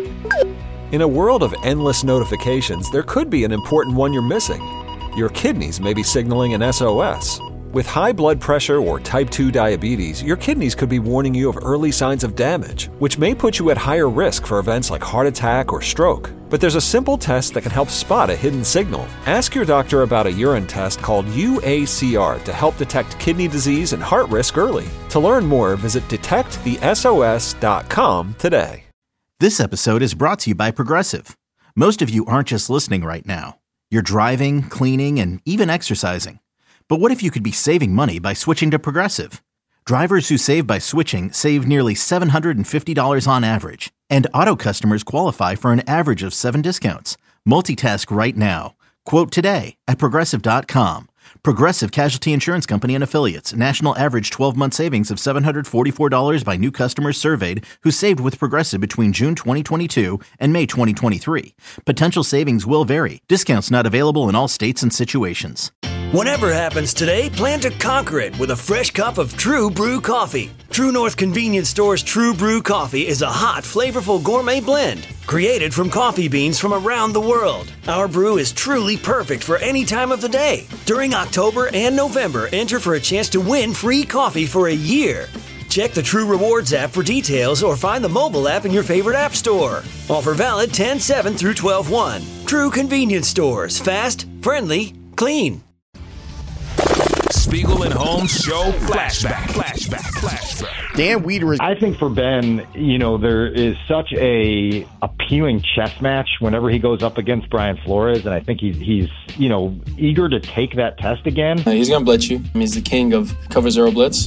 In a world of endless notifications, there could be an important one you're missing. Your kidneys may be signaling an SOS. With high blood pressure or type 2 diabetes, your kidneys could be warning you of early signs of damage, which may put you at higher risk for events like heart attack or stroke. But there's a simple test that can help spot a hidden signal. Ask your doctor about a urine test called UACR to help detect kidney disease and heart risk early. To learn more, visit detectthesos.com today. This episode is brought to you by Progressive. Most of you aren't just listening right now. You're driving, cleaning, and even exercising. But what if you could be saving money by switching to Progressive? Drivers who save by switching save nearly $750 on average. And auto customers qualify for an average of 7 discounts. Multitask right now. Quote today at Progressive.com. Progressive Casualty Insurance Company and Affiliates. National average 12-month savings of $744 by new customers surveyed who saved with Progressive between June 2022 and May 2023. Potential savings will vary. Discounts not available in all states and situations. Whatever happens today, plan to conquer it with a fresh cup of True Brew coffee. True North Convenience Store's True Brew coffee is a hot, flavorful gourmet blend created from coffee beans from around the world. Our brew is truly perfect for any time of the day. During October and November, enter for a chance to win free coffee for a year. Check the True Rewards app for details or find the mobile app in your favorite app store. Offer valid 10/7 through 12/1. True Convenience Stores. Fast, friendly, clean. Spiegel and Holmes Show Flashback. Dan Wiederer. I think for Ben, there is such a appealing chess match whenever he goes up against Brian Flores, and I think he's eager to take that test again. He's going to blitz you. He's the king of cover zero blitz.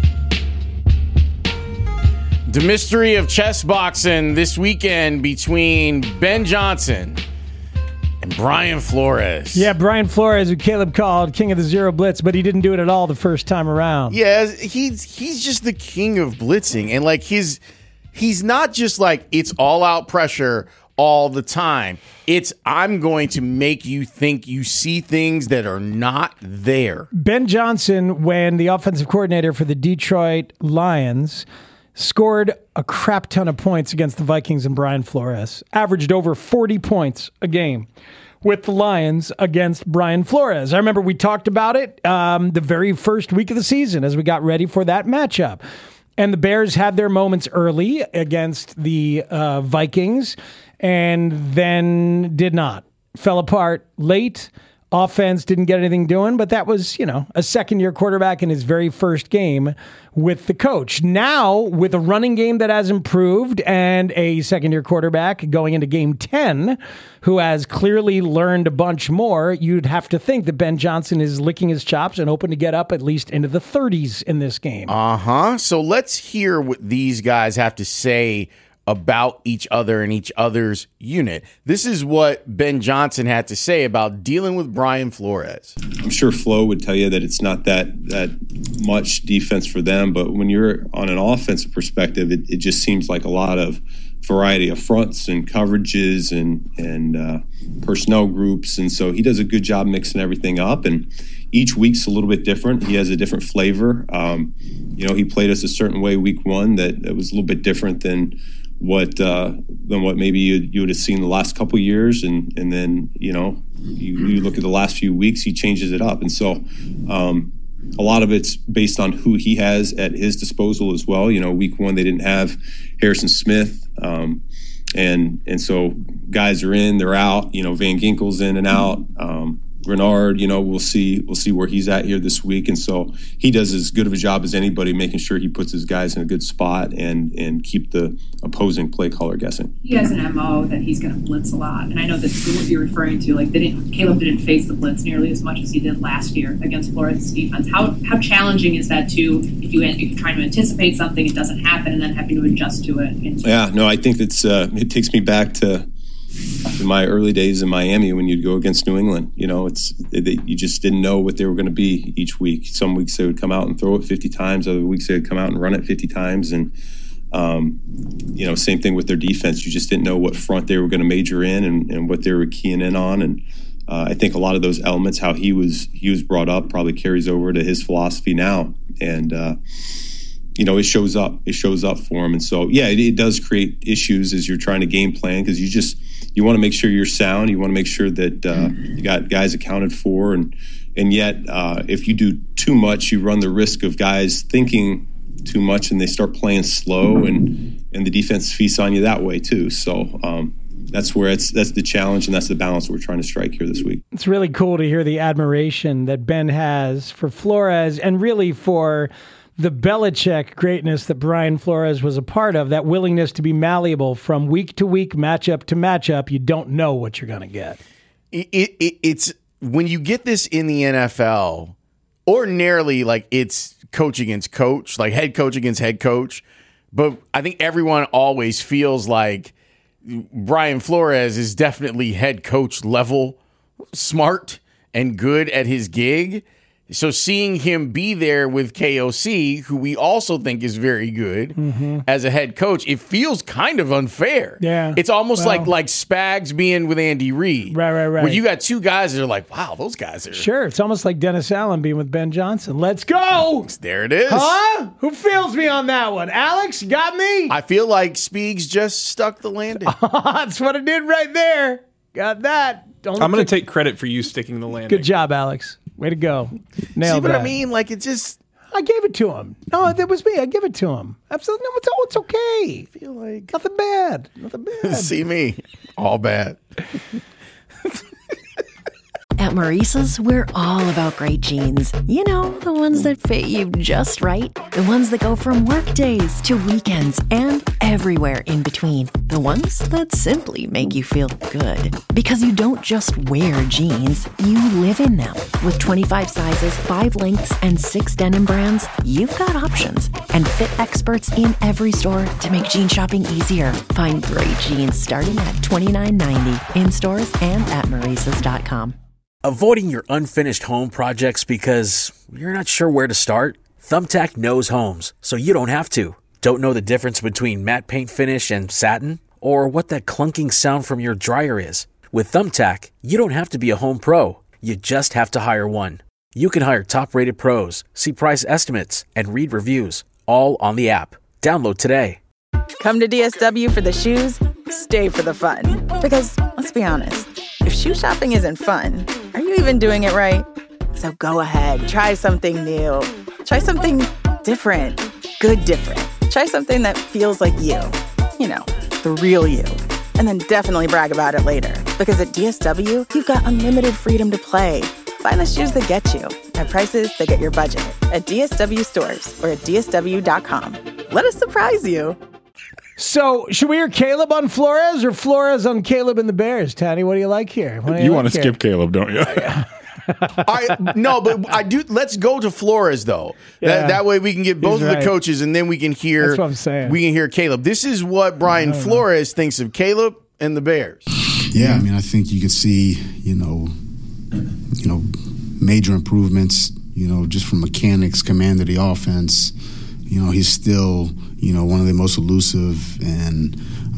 The mystery of chess boxing this weekend between Ben Johnson and Brian Flores. Yeah, Brian Flores, who Caleb called king of the zero blitz, but he didn't do it at all the first time around. Yeah, he's just the king of blitzing. And he's not just it's all out pressure all the time. It's I'm going to make you think you see things that are not there. Ben Johnson, when the offensive coordinator for the Detroit Lions, scored a crap ton of points against the Vikings and Brian Flores. Averaged over 40 points a game with the Lions against Brian Flores. I remember we talked about it the very first week of the season as we got ready for that matchup. And the Bears had their moments early against the Vikings and then did not. Fell apart late. Offense didn't get anything doing, but that was, a second-year quarterback in his very first game with the coach. Now, with a running game that has improved and a second-year quarterback going into Game 10, who has clearly learned a bunch more, you'd have to think that Ben Johnson is licking his chops and hoping to get up at least into the 30s in this game. So let's hear what these guys have to say about each other and each other's unit. This is what Ben Johnson had to say about dealing with Brian Flores. I'm sure Flo would tell you that it's not that much defense for them, but when you're on an offensive perspective, it just seems like a lot of variety of fronts and coverages and personnel groups, and so he does a good job mixing everything up, and each week's a little bit different. He has a different flavor. He played us a certain way week one that was a little bit different than what maybe you would have seen the last couple of years, and then you look at the last few weeks, he changes it up, and so a lot of it's based on who he has at his disposal as well. Week one they didn't have Harrison Smith, and so guys are in, they're out. Van Ginkel's in and out. Renard, we'll see where he's at here this week, and so he does as good of a job as anybody making sure he puts his guys in a good spot and keep the opposing play caller guessing. He has an MO that he's going to blitz a lot, and I know that's what you're referring to. Caleb didn't face the blitz nearly as much as he did last year against Flores' defense. How challenging is that too? If you're trying to anticipate something, it doesn't happen, and then having to adjust to it. Yeah, no, I think it takes me back to my early days in Miami when you'd go against New England. You just didn't know what they were going to be each week. Some weeks they would come out and throw it 50 times. Other weeks they would come out and run it 50 times. And, same thing with their defense. You just didn't know what front they were going to major in and what they were keying in on. And I think a lot of those elements, how he was brought up, probably carries over to his philosophy now. And, it shows up. It shows up for him. And so, yeah, it does create issues as you're trying to game plan because you want to make sure you're sound. You want to make sure that you got guys accounted for. And yet, if you do too much, you run the risk of guys thinking too much and they start playing slow and the defense feasts on you that way too. So that's the challenge and that's the balance we're trying to strike here this week. It's really cool to hear the admiration that Ben has for Flores and really for the Belichick greatness that Brian Flores was a part of, that willingness to be malleable from week to week, matchup to matchup. You don't know what you're going to get. It's when you get this in the NFL, ordinarily, like it's coach against coach, like head coach against head coach. But I think everyone always feels like Brian Flores is definitely head coach level smart and good at his gig. So seeing him be there with KOC, who we also think is very good as a head coach, it feels kind of unfair. Yeah. It's almost like Spags being with Andy Reid. Right. Where you got two guys that are like, wow, those guys are... Sure, it's almost like Dennis Allen being with Ben Johnson. Let's go! There it is. Huh? Who feels me on that one? Alex, got me? I feel like Speaks just stuck the landing. That's what it did right there. Got that. I'm going to take credit for you sticking the landing. Good job, Alex. Way to go. Nailed See what that. I mean? Like, it just... I gave it to him. No, that was me. I give it to him. Absolutely. No, it's okay. I feel like... Nothing bad. Nothing bad. See me. All bad. At Maurice's, we're all about great jeans. You know, the ones that fit you just right. The ones that go from work days to weekends and everywhere in between. The ones that simply make you feel good. Because you don't just wear jeans, you live in them. With 25 sizes, 5 lengths, and 6 denim brands, you've got options. And fit experts in every store to make jean shopping easier. Find great jeans starting at $29.90 in stores and at Maurice's.com. Avoiding your unfinished home projects because you're not sure where to start? Thumbtack knows homes, so you don't have to. Don't know the difference between matte paint finish and satin? Or what that clunking sound from your dryer is? With Thumbtack, you don't have to be a home pro. You just have to hire one. You can hire top-rated pros, see price estimates, and read reviews, all on the app. Download today. Come to DSW for the shoes, stay for the fun. Because, let's be honest, if shoe shopping isn't fun, are you even doing it right? So go ahead, try something new. Try something different. Good different. Try something that feels like you. You know, the real you. And then definitely brag about it later. Because at DSW, you've got unlimited freedom to play. Find the shoes that get you at prices that get your budget at DSW stores or at DSW.com. Let us surprise you. So, should we hear Caleb on Flores or Flores on Caleb and the Bears? Tanny, what do you like here? You want to skip Caleb, don't you? No, but I do. Let's go to Flores though. Yeah. That way we can get both of the coaches, and then we can hear. That's what I'm saying. We can hear Caleb. This is what Brian Flores thinks of Caleb and the Bears. Yeah, I mean, I think you could see, major improvements. Just from mechanics, command of the offense. He's still, one of the most elusive and,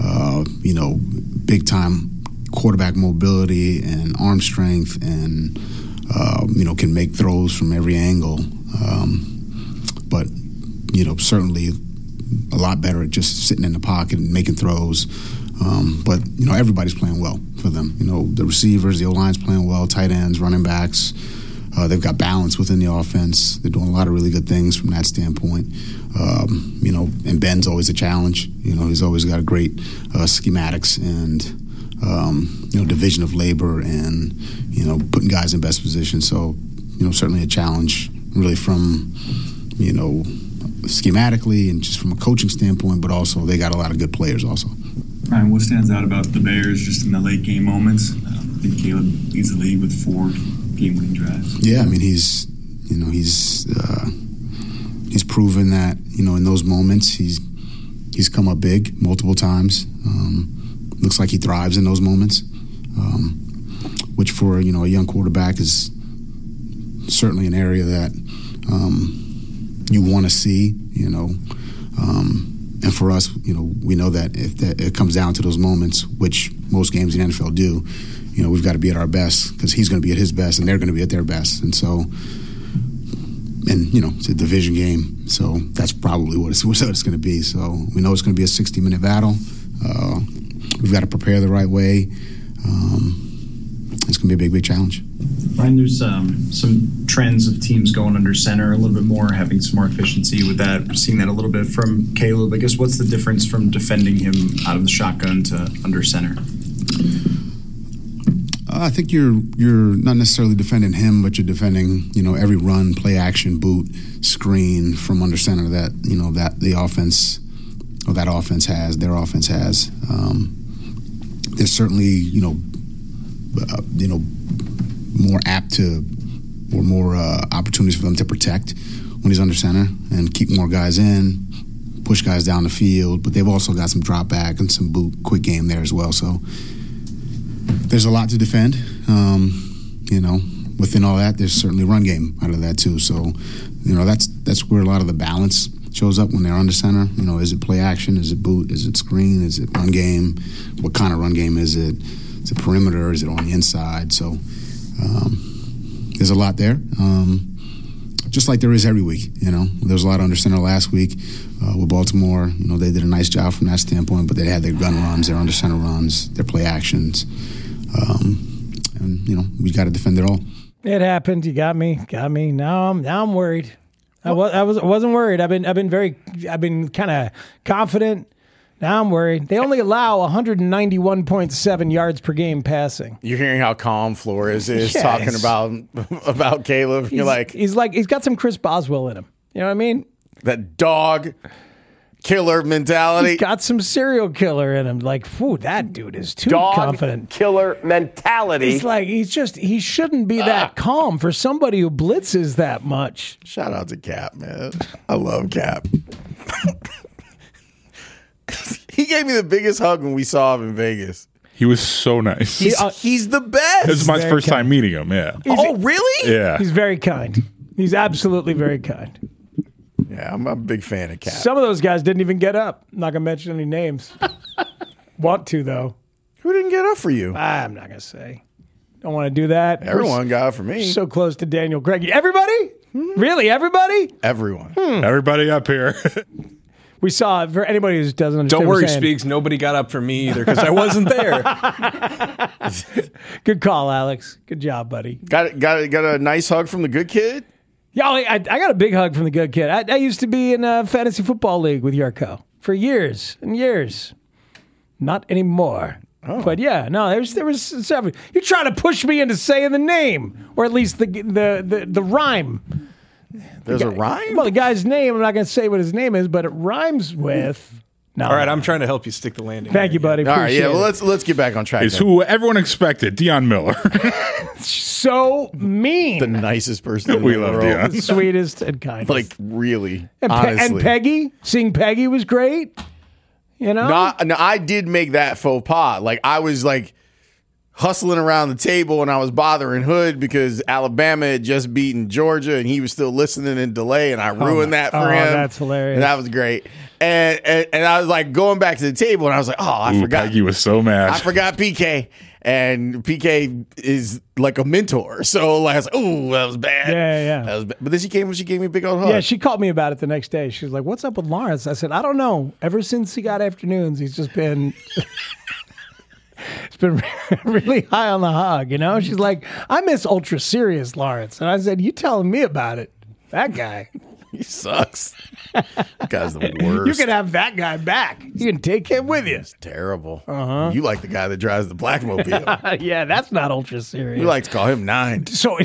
big time quarterback mobility and arm strength and, can make throws from every angle. But, certainly a lot better at just sitting in the pocket and making throws. But everybody's playing well for them. The receivers, the O-line's playing well, tight ends, running backs. They've got balance within the offense. They're doing a lot of really good things from that standpoint. And Ben's always a challenge. He's always got a great schematics and, division of labor and, putting guys in best position. So, certainly a challenge really from, schematically and just from a coaching standpoint, but also they got a lot of good players also. Ryan, what stands out about the Bears just in the late game moments? I think Caleb leads the league with 4 game-winning drives. Yeah, I mean he's proven that in those moments he's come up big multiple times. Looks like he thrives in those moments, which for a young quarterback is certainly an area that you want to see. And for us, we know that if it comes down to those moments, which most games in the NFL do, we've got to be at our best because he's going to be at his best and they're going to be at their best. And so, and it's a division game, so that's probably what it's going to be. So we know it's going to be a 60-minute battle. We've got to prepare the right way. It's going to be a big challenge. Ryan, there's some trends of teams going under center a little bit more, having some more efficiency with that. We're seeing that a little bit from Caleb. I guess what's the difference from defending him out of the shotgun to under center? I think you're not necessarily defending him, but you're defending every run, play action, boot, screen from under center that that the offense or that offense has, their offense has. There's certainly more apt to or more opportunities for them to protect when he's under center and keep more guys in, push guys down the field. But they've also got some drop back and some boot, quick game there as well. So there's a lot to defend. Within all that, there's certainly run game out of that too. So, that's where a lot of the balance shows up when they're under center. Is it play action? Is it boot? Is it screen? Is it run game? What kind of run game is it? Is it perimeter? Is it on the inside? So there's a lot there. Just like there is every week. There was a lot under center last week with Baltimore. They did a nice job from that standpoint, but they had their gun runs, their under center runs, their play actions. And we got to defend it all. It happened. You got me. Now I'm worried. I wasn't worried. I've been kind of confident. Now I'm worried. They only allow 191.7 yards per game passing. You're hearing how calm Flores is talking about Caleb. He's got some Chris Boswell in him. You know what I mean? That dog killer mentality. He's got some serial killer in him. That dude is too confident. Killer mentality. He shouldn't be that calm for somebody who blitzes that much. Shout out to Cap, man. I love Cap. He gave me the biggest hug when we saw him in Vegas. He was so nice. He's the best. This is my first time meeting him, yeah. Oh, really? Yeah. He's very kind. He's absolutely very kind. Yeah, I'm a big fan of Cap. Some of those guys didn't even get up. I'm not going to mention any names. Want to, though. Who didn't get up for you? I'm not going to say. Don't want to do that. Everyone got up for me. So close to Daniel Craig. Everybody? Really? Everybody? Everyone. Everybody up here. We saw, for anybody who doesn't understand. Don't worry, Speaks. Nobody got up for me either because I wasn't there. Good call, Alex. Good job, buddy. Got a nice hug from the good kid? Yeah, I got a big hug from the good kid. I used to be in a fantasy football league with Yurko for years and years. Not anymore. Oh. But yeah, no, there was several. You're trying to push me into saying the name, or at least the rhyme. There's a rhyme? Well, the guy's name, I'm not going to say what his name is, but it rhymes with... No. All right, I'm trying to help you stick the landing. Thank you, buddy. All right, yeah, well, let's get back on track. It's who everyone expected, Deion Miller. So mean. The nicest person in we the love world. Deion. The sweetest and kindest. Really, honestly. And Peggy, seeing Peggy was great. No, I did make that faux pas. I was hustling around the table and I was bothering Hood because Alabama had just beaten Georgia and he was still listening in delay and I ruined that for him. That's hilarious. And that was great. And I was going back to the table and I was like, I forgot. Peggy was so mad. I forgot PK. And PK is like a mentor. So I was like, that was bad. Yeah. That was bad. But then she gave me a big old hug. Yeah, she called me about it the next day. She was like, what's up with Lawrence? I said, I don't know. Ever since he got afternoons, he's just been... It's been really high on the hog, She's like, I miss ultra serious Lawrence. And I said, you telling me about it. That guy. He sucks. That guy's the worst. You can have that guy back. You can take him with you. It's terrible. Uh-huh. You like the guy that drives the Blackmobile. Yeah, that's not ultra serious. You like to call him 9. So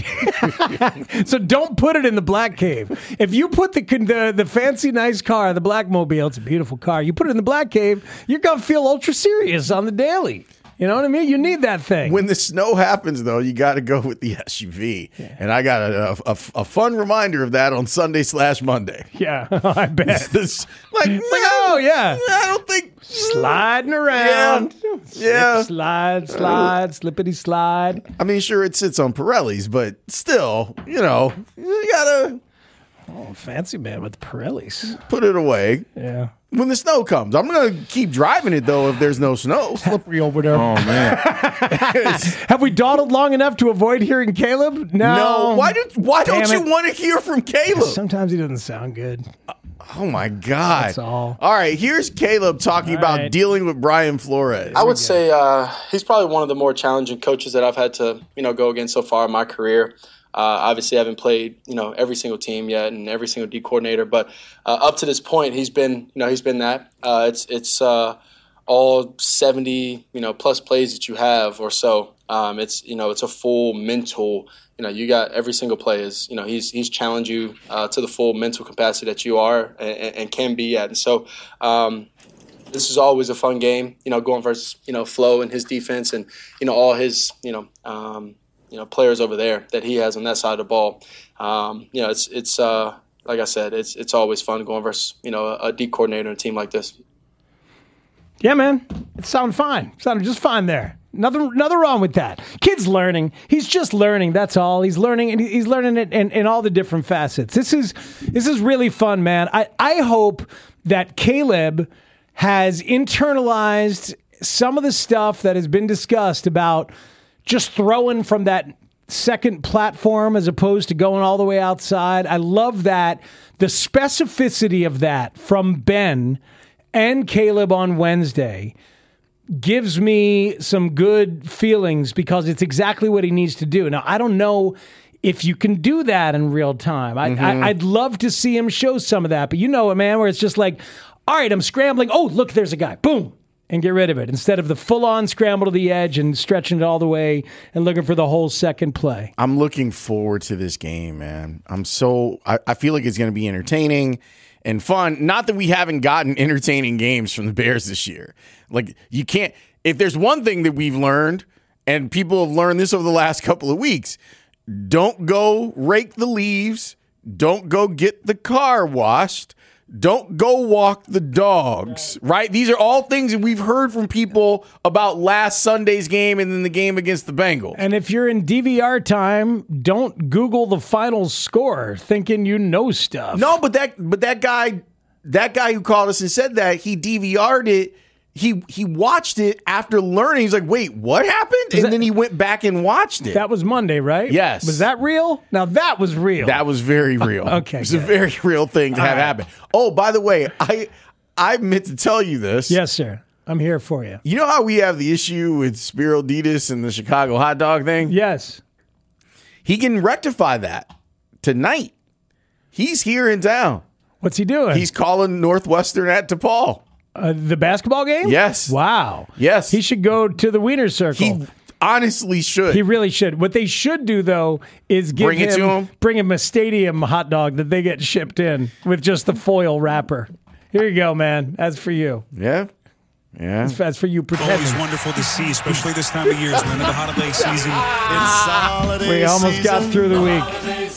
don't put it in the Black Cave. If you put the fancy nice car, the Blackmobile, it's a beautiful car. You put it in the Black Cave, you're going to feel ultra serious on the daily. You know what I mean? You need that thing. When the snow happens, though, you got to go with the SUV. Yeah. And I got a fun reminder of that on Sunday/Monday. Yeah, I bet. Oh, yeah. I don't think... Sliding around. Yeah. Slide, slippity slide. I mean, sure, it sits on Pirellis, but still, you got to... Oh, fancy man with the Pirellis. Put it away. Yeah. When the snow comes. I'm going to keep driving it, though, if there's no snow. Slippery over there. Oh, man. Have we dawdled long enough to avoid hearing Caleb? No. Why don't you want to hear from Caleb? Sometimes he doesn't sound good. Oh, my God. That's all. All right, here's Caleb talking about dealing with Brian Flores. I would say he's probably one of the more challenging coaches that I've had to, go against so far in my career. Obviously, I haven't played, every single team yet and every single D coordinator, but up to this point, he's been that. It's all 70, plus plays that you have or so. It's a full mental. You got every single play is. He's challenged you to the full mental capacity that you are and can be at, and so. This is always a fun game, going versus, Flo and his defense and, all his, players over there that he has on that side of the ball. It's like I said, it's always fun going versus, a D coordinator and a team like this. Yeah, man. It sounded fine. It sounded just fine there. Nothing wrong with that. Kid's learning. He's just learning. That's all. He's learning, and he's learning it in all the different facets. This is really fun, man. I hope that Caleb has internalized some of the stuff that has been discussed about just throwing from that second platform as opposed to going all the way outside. I love that. The specificity of that from Ben and Caleb on Wednesday gives me some good feelings because it's exactly what he needs to do. Now, I don't know if you can do that in real time. I'd love to see him show some of that, but man, where it's just like, all right, I'm scrambling. Oh, look, there's a guy. Boom. And get rid of it instead of the full-on scramble to the edge and stretching it all the way and looking for the whole second play. I'm looking forward to this game, man. I feel like it's going to be entertaining and fun. Not that we haven't gotten entertaining games from the Bears this year. Like, you can't – if there's one thing that we've learned, and people have learned this over the last couple of weeks, don't go rake the leaves. Don't go get the car washed. Don't go walk the dogs, right? These are all things that we've heard from people about last Sunday's game and then the game against the Bengals. And if you're in DVR time, don't Google the final score thinking you know stuff. No, but that guy who called us and said that, he DVR'd it. He watched it after learning. He's like, wait, what happened? And then he went back and watched it. That was Monday, right? Yes. Was that real? Now, that was real. That was very real. Okay. It's a very real thing to have happen. Oh, by the way, I meant to tell you this. Yes, sir. I'm here for you. You know how we have the issue with Spiro Ditas and the Chicago hot dog thing? Yes. He can rectify that tonight. He's here in town. What's he doing? He's calling Northwestern at DePaul. The basketball game? Yes. Wow. Yes. He should go to the Wiener Circle. He honestly should. He really should. What they should do, though, is bring him a stadium hot dog that they get shipped in with just the foil wrapper. Here you go, man. That's for you. Yeah. Yeah. That's for you pretending. Always wonderful to see, especially this time of year, when in the holiday season. It's holiday We almost season, got through the week.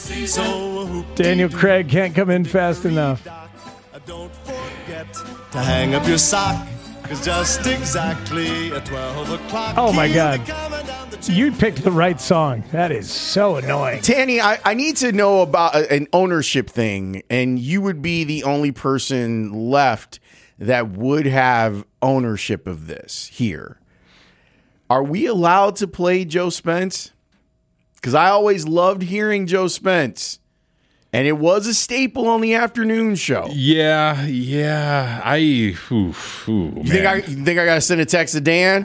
So Daniel Craig can't come in fast enough. don't forget to hang up your sock. It's just exactly at 12 o'clock. Oh, my God. You picked the right song. That is so annoying. Tanny, I need to know about an ownership thing, and you would be the only person left that would have ownership of this here. Are we allowed to play Joe Spence? Because I always loved hearing Joe Spence. And it was a staple on the afternoon show. Yeah. You think I got to send a text to Dan?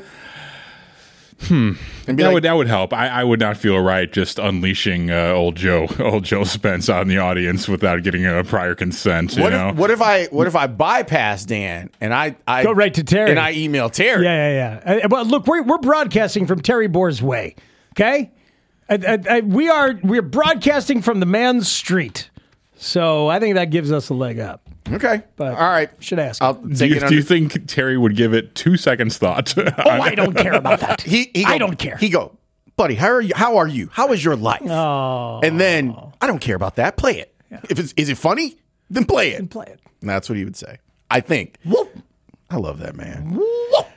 That would help. I would not feel right just unleashing old Joe Spence on the audience without getting a prior consent. What if I bypass Dan and I go right to Terry and I email Terry? Yeah. But look, we're broadcasting from Terry Boer's way. Okay. We're broadcasting from the man's street, so I think that gives us a leg up. Okay, but all right, should ask. Do you think Terry would give it 2 seconds thought? I don't care about that. I don't care. He go, buddy. How are you? How is your life? Oh, and then I don't care about that. Play it. Yeah. Is it funny? Then play it. And play it. And that's what he would say. I think. I love that man.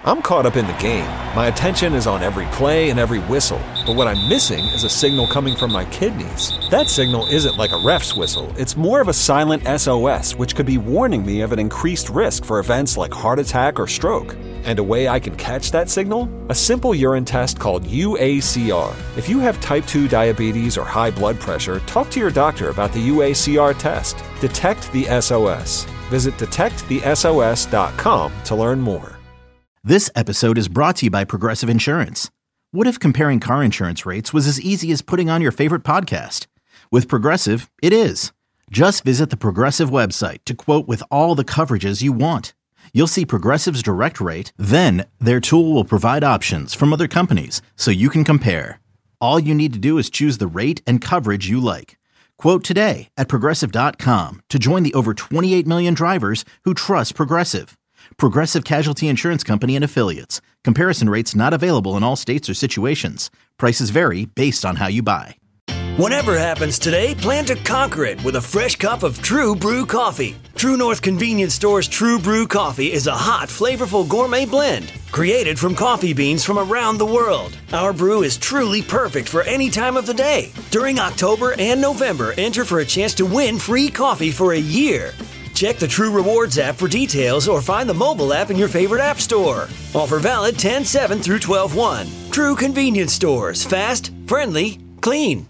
I'm caught up in the game. My attention is on every play and every whistle. But what I'm missing is a signal coming from my kidneys. That signal isn't like a ref's whistle. It's more of a silent SOS, which could be warning me of an increased risk for events like heart attack or stroke. And a way I can catch that signal? A simple urine test called UACR. If you have type 2 diabetes or high blood pressure, talk to your doctor about the UACR test. Detect the SOS. Visit detectthesos.com to learn more. This episode is brought to you by Progressive Insurance. What if comparing car insurance rates was as easy as putting on your favorite podcast? With Progressive, it is. Just visit the Progressive website to quote with all the coverages you want. You'll see Progressive's direct rate, then their tool will provide options from other companies so you can compare. All you need to do is choose the rate and coverage you like. Quote today at Progressive.com to join the over 28 million drivers who trust Progressive. Progressive Casualty Insurance Company and Affiliates. Comparison rates not available in all states or situations. Prices vary based on how you buy. Whatever happens today, plan to conquer it with a fresh cup of True Brew coffee. True North Convenience Store's True Brew coffee is a hot, flavorful gourmet blend created from coffee beans from around the world. Our brew is truly perfect for any time of the day. During October and November, enter for a chance to win free coffee for a year. Check the True Rewards app for details or find the mobile app in your favorite app store. Offer valid 10/7 through 12/1. True Convenience Stores. Fast, friendly, clean.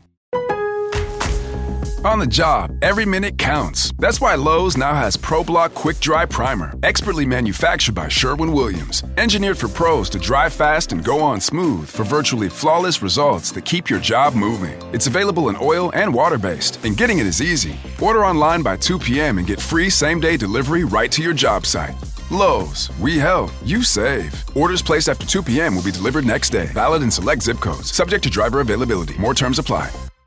On the job, every minute counts. That's why Lowe's now has ProBlock Quick Dry Primer, expertly manufactured by Sherwin-Williams. Engineered for pros to dry fast and go on smooth for virtually flawless results that keep your job moving. It's available in oil and water-based, and getting it is easy. Order online by 2 p.m. and get free same-day delivery right to your job site. Lowe's, we help, you save. Orders placed after 2 p.m. will be delivered next day. Valid in select zip codes. Subject to driver availability. More terms apply.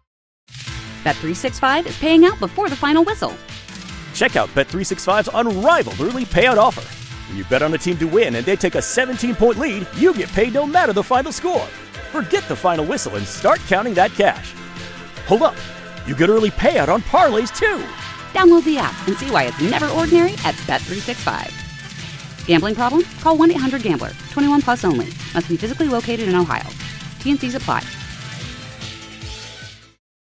Bet365 is paying out before the final whistle. Check out Bet365's unrivaled early payout offer. When you bet on a team to win and they take a 17-point lead, you get paid no matter the final score. Forget the final whistle and start counting that cash. Hold up, you get early payout on parlays too. Download the app and see why it's never ordinary at Bet365. Gambling problem? Call 1-800-GAMBLER. 21 plus only. Must be physically located in Ohio. T&Cs apply.